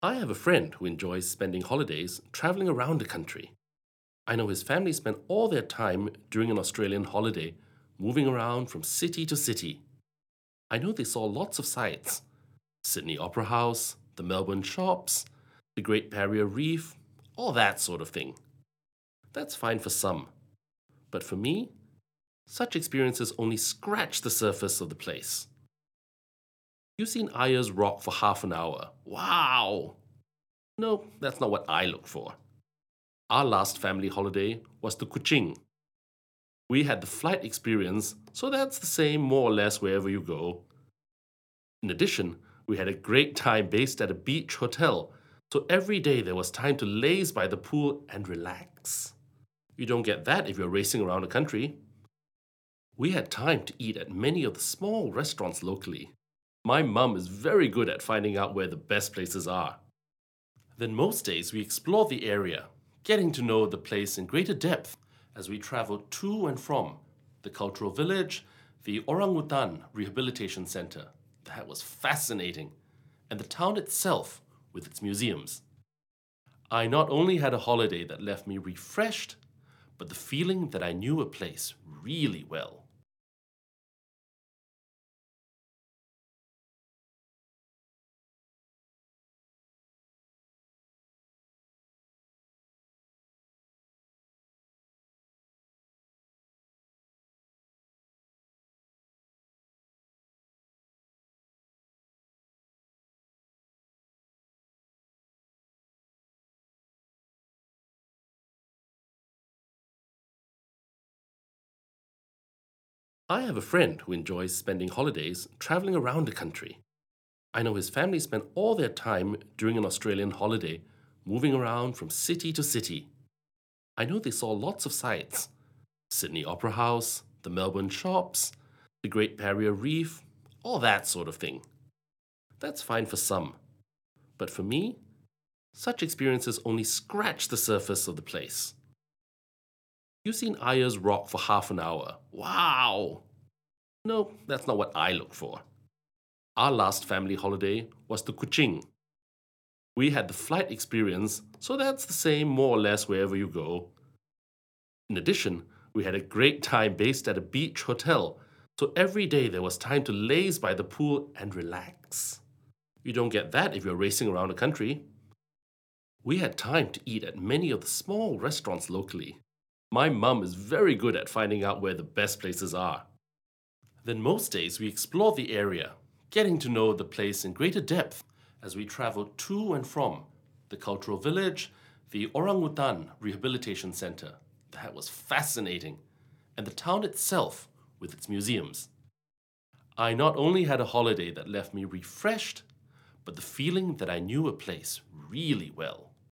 I have a friend who enjoys spending holidays traveling around the country. I know his family spent all their time during an Australian holiday moving around from city to city. I know they saw lots of sights: Sydney Opera House, the Melbourne shops, the Great Barrier Reef, all that sort of thing. That's fine for some. But for me, such experiences only scratch the surface of the place. You've seen Ayers Rock for half an hour. Wow! No, that's not what I look for. Our last family holiday was to Kuching. We had the flight experience, so that's the same more or less wherever you go. In addition, we had a great time based at a beach hotel, so every day there was time to laze by the pool and relax. You don't get that if you're racing around the country. We had time to eat at many of the small restaurants locally. My mum is very good at finding out where the best places are. Then most days we explored the area, getting to know the place in greater depth as we traveled to and from the cultural village, the Orangutan Rehabilitation Center. That was fascinating. And the town itself with its museums. I not only had a holiday that left me refreshed, but the feeling that I knew a place really well. I have a friend who enjoys spending holidays traveling around the country. I know his family spent all their time during an Australian holiday moving around from city to city. I know they saw lots of sights: Sydney Opera House, the Melbourne shops, the Great Barrier Reef, all that sort of thing. That's fine for some. But for me, such experiences only scratch the surface of the place. You've seen Ayers Rock for half an hour. Wow! No, that's not what I look for. Our last family holiday was to Kuching. We had the flight experience, so that's the same more or less wherever you go. In addition, we had a great time based at a beach hotel, so every day there was time to laze by the pool and relax. You don't get that if you're racing around the country. We had time to eat at many of the small restaurants locally. My mum is very good at finding out where the best places are. Then most days we explored the area, getting to know the place in greater depth as we traveled to and from the cultural village, the Orangutan Rehabilitation Center. That was fascinating. And the town itself with its museums. I not only had a holiday that left me refreshed, but the feeling that I knew a place really well.